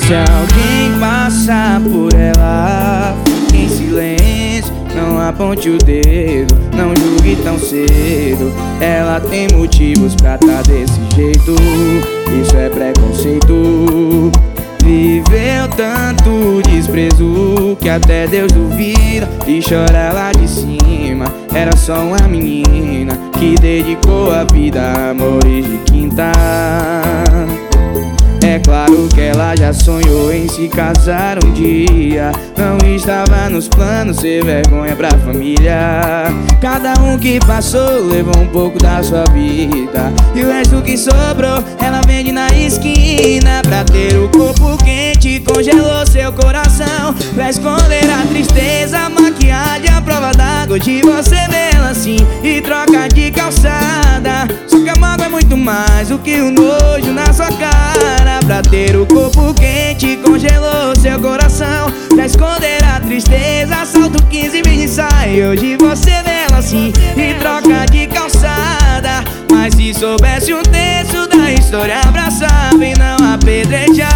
Se alguém passar por ela, fique em silêncio, não aponte o dedo, não julgue tão cedo. Ela tem motivos pra tá desse jeito, isso é preconceito. Viveu tanto desprezo que até Deus duvida e chora lá de cima. Era só uma menina que dedicou a vida a amores de quinta. É claro que ela já sonhou em se casar um dia. Não estava nos planos ser vergonha pra família. Cada um que passou levou um pouco da sua vida, e o resto que sobrou ela vende na esquina. Pra ter o corpo quente congelou seu coração, pra esconder a tristeza, a maquiagem, a prova d'água. Hoje você vê ela assim e troca de calçada. Só que a mágoa é muito mais do que o nojo na sua cara. Pra ter o corpo quente congelou seu coração, pra esconder a tristeza, salto 15 mini saia. Hoje você vê ela assim e troca de calçada. Mas se soubesse um terço da história, abraçava e não apedrejava.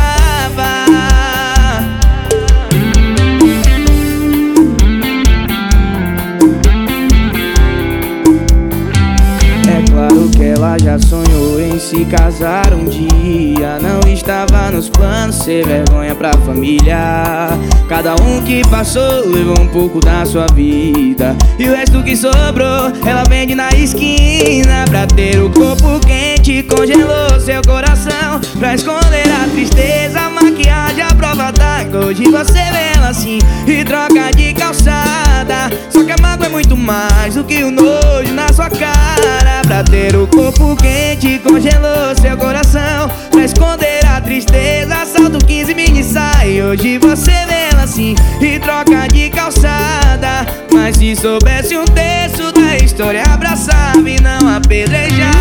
Claro que ela já sonhou em se casar um dia. Não estava nos planos ser vergonha pra família. Cada um que passou levou um pouco da sua vida, e o resto que sobrou ela vende na esquina. Pra ter o corpo quente congelou seu coração, pra esconder a tristeza, a maquiagem, a prova d'água. Hoje você vê ela assim e troca de calçada. Só que a mágoa é muito mais do que o nojo na sua cara. Pra ter o corpo quente congelou seu coração, pra esconder a tristeza, salto 15 mini saia. Hoje você vê ela assim e troca de calçada. Mas se soubesse um terço da história, abraçava e não apedrejava.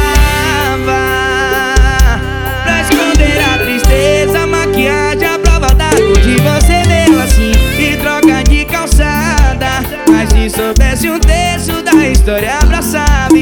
Pra esconder a tristeza, a maquiagem, a prova d'água. Hoje você vê ela assim e troca de calçada. Mas se soubesse um terço da história, abraçava